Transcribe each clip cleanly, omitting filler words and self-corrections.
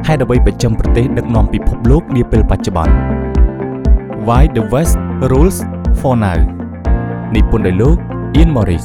ហេតុអ្វីប្រចាំប្រទេសដឹកនាំពិភពលោកនាពេលបច្ចុប្បន្ន Why the West rules for now និពន្ធដោយលោក Ian Morris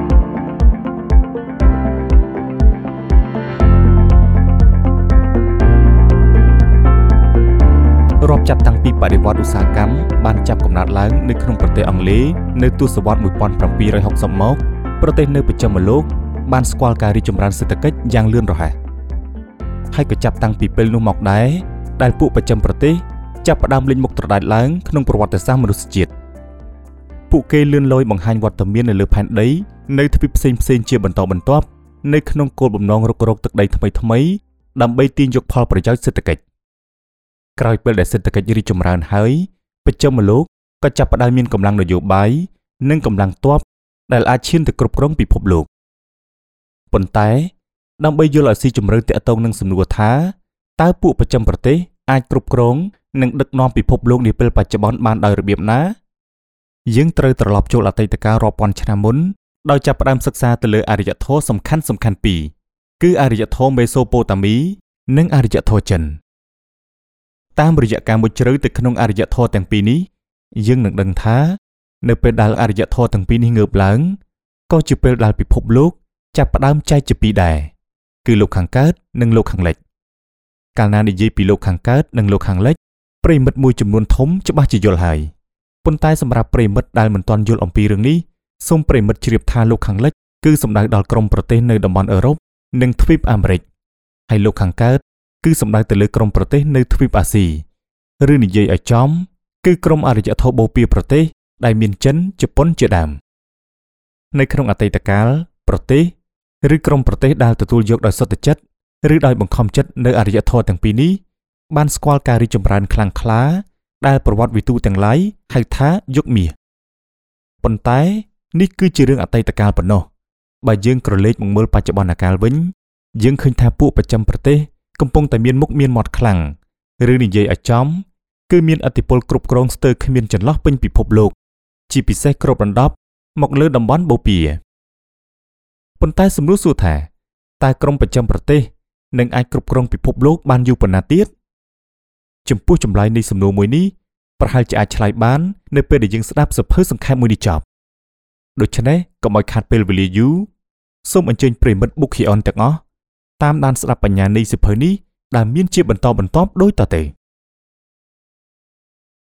រាប់ចាប់តាំងពីបដិវត្តន៍ឧស្សាហកម្មបានចាប់កំណើតឡើងនៅក្នុងប្រទេសអង់គ្លេសនៅទសវត្សរ៍1760មកប្រទេសនៅប្រចាំលោកបានស្គាល់ការរីកចម្រើនសេដ្ឋកិច្ចយ៉ាងលឿនរហ័សហើយក៏ចាប់តាំងពីពេលនោះមកដែរដែលពួកប្រចាំប្រទេសចាប់ផ្ដើមលេងមុខត្រដែតឡើងក្នុងប្រវត្តិសាស្ត្រមនុស្សជាតិពួកគេលឿនលយបង្ហាញវត្តមាននៅលើផែនដីនៅទ្វីបផ្សេងៗជាបន្តបន្ទាប់នៅក្នុងគោលបំណងរុករកទឹកដីថ្មីៗដើម្បីទាញយកផលប្រយោជន៍សេដ្ឋកិច្ចក្រោយពេលដែលសេដ្ឋកិច្ចរីកចម្រើនហើយប្រចាំលោកក៏ចាប់ផ្ដើមមានកម្លាំងនយោបាយនិងកម្លាំងទ័ពដែលអាចឈានទៅគ្រប់គ្រងពិភពលោកប៉ុន្តែដើម្បីយល់ឲ្យស៊ីជម្រៅទាក់ទងនឹងសំណួរថាតើពួកប្រចាំប្រទេសអាចគ្រប់គ្រងនិងដឹកនាំពិភពលោកនាពេលបច្ចុប្បន្នបានដោយរបៀបណាយើងត្រូវត្រឡប់ចូលអតីតកាលរាប់ពាន់ឆ្នាំមុនដោយចាប់ផ្ដើមសិក្សាទៅលើអរិយធម៌សំខាន់ពីរគឺអរិយធម៌មេសូប៉ូតាមីនិងអរិយធម៌ចិនតាមរយៈការមុជជ្រៅទៅក្នុងអរិយធម៌ទាំងពីរនេះយើងនឹងដឹងថានៅពេលដែលអរិយធម៌ទាំងពីរនេះងើបឡើងក៏ជាពេលដែលពិភពលោកចាប់ផ្ដើមចែកជាពីរដែរគឺលោកខាងកើតនិងលោកខាងលិចកាលណានិយាយពីលោកខាងកើតនិងលោកខាងលិចប្រិមិត្តមួយចំនួនធំច្បាស់ជាយល់ហើយប៉ុន្តែសម្រាប់ប្រិមិត្តដែលមិនទាន់យល់អំពីរឿងនេះសូមប្រិមិត្តជ្រាបថាលោកខាងលិចគឺសំដៅដល់ក្រុមប្រទេសនៅតំបន់អឺរ៉ុបនិងទ្វីបអាមេរិកហើយលោកខាងកើតគឺសំដៅទៅលើក្រុមប្រទេសនៅទ្វីបអាស៊ីឬនិយាយឲ្យចំគឺក្រុមអរិយធម៌បូព៌ាប្រទេសដែលមានចិនជប៉ុនជាដើមនៅក្នុងអតីតកាលប្រទេសឬក្រុមប្រទេសដែលទទួលយកដោយសុទ្ធចិត្តឬដោយបង្ខំចិត្តនៅអរិយធម៌ទាំងពីរនេះបានស្គាល់ការរីកចម្រើនខ្លាំងក្លាដែលប្រវត្តិវិទូទាំងឡាយហៅថាយុគមាសប៉ុន្តែនេះគឺជារឿងអតីតកាលប៉ុណ្ណោះបើយើងក្រឡេកមកមើលបច្ចុប្បន្នកាលវិញយើងឃើញថាពួកប្រចាំប្រទេសកំពុងតែមានមុខមានមាត់ខ្លាំងឬនិយាយឲ្យចំគឺមានឥទ្ធិពលគ្រប់គ្រងស្ទើរគ្មានចន្លោះពេញពិភពលោកជាពិសេសគ្របដណ្ដប់មកលើតំបន់បូព៌ាប៉ុន្តែសំណួរសួរថាតើក្រុមប្រចាំប្រទេសនឹងអាចគ្រប់គ្រងពិភពលោកបានយូរប៉ុណ្ណាទៀតចំពោះចម្លើយនៃសំណួរមួយនេះប្រហែលជាអាចឆ្លើយបាននៅពេលដែលយើងស្ដាប់សៀវភៅសង្ខេបមួយនេះចប់ដូច្នេះកុំឲ្យខាតពេលវេលាយូរសូមអញ្ជើញប្រិមិត្ត Bookhion ទាំងអស់តាមដានស្ដាប់បញ្ញានៃសៀវភៅនេះដែលមានជាបន្តបន្ទាប់ដូចតទៅ